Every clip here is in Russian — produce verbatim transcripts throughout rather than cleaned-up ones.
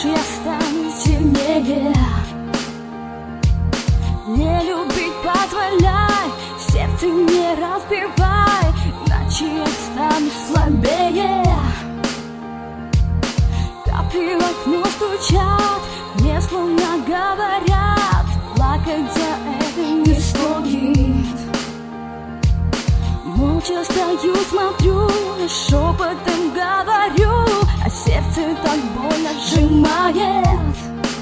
уж я стану сильнее. Не любить позволяй, сердце не разбивай, иначе я стану слабее. Капли в окно стучат, мне словно говорят, плакать за это не стоит. Молча стою, смотрю, шепотом говорю, а сердце так больно сжимает.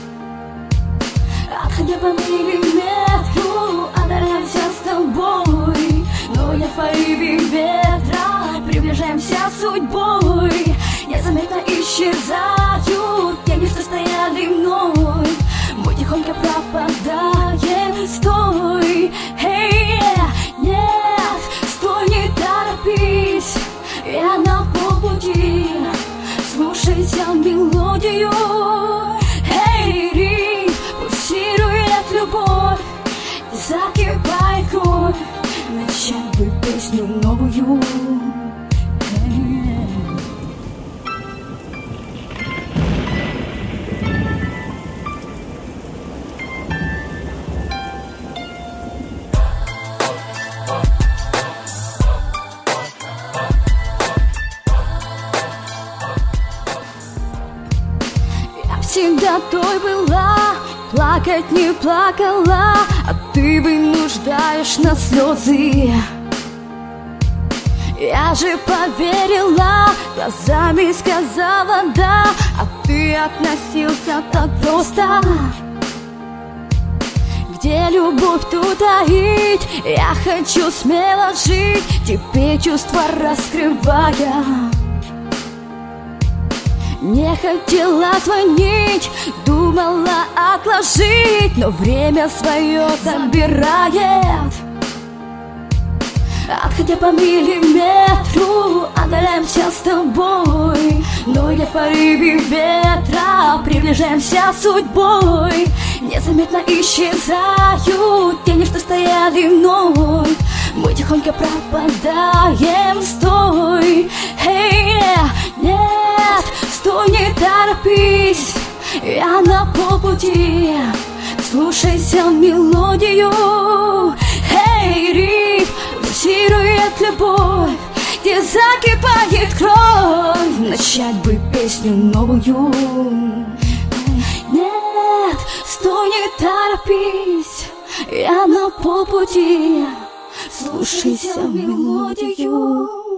Отходя по миллиметру, отдаляемся с тобой, но я в порыве ветра, приближаемся судьбой. Незаметно исчезают тени, что стояли мной. Мы тихонько пропадаем. Стой, эй, нет, стой, не торопись, я на полпути. Слушайся мелодию, эй, ритм, пульсирует любовь, закипает кровь. Начать бы песню новую. Всегда той была, плакать не плакала, а ты вынуждаешь на слезы. Я же поверила, глазами сказала да, а ты относился так просто. Где любовь, тут таить, я хочу смело жить, теперь чувства раскрывая. Не хотела звонить, думала отложить, но время свое забирает. Отходя по миллиметру, отдаляемся с тобой, но я в порыве ветра, приближаемся судьбой. Незаметно исчезают тени, что стояли мной. Мы тихонько пропадаем. Стой, эй, нет, стой, не торопись, я на полпути. Слушайся мелодию, эй, ритм, пульсирует любовь, где закипает кровь. Начать бы песню новую. Нет, стой, не торопись, я на полпути. Слушайся мелодию.